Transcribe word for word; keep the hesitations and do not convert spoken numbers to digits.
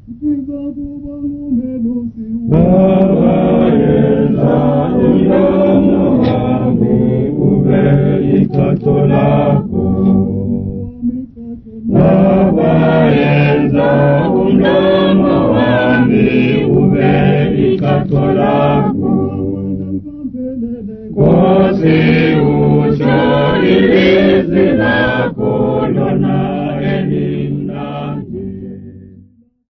Baba yenza umlomo wangu ube ikato lako. Baba yenza umlomo wangu ube ikato lako. Kosi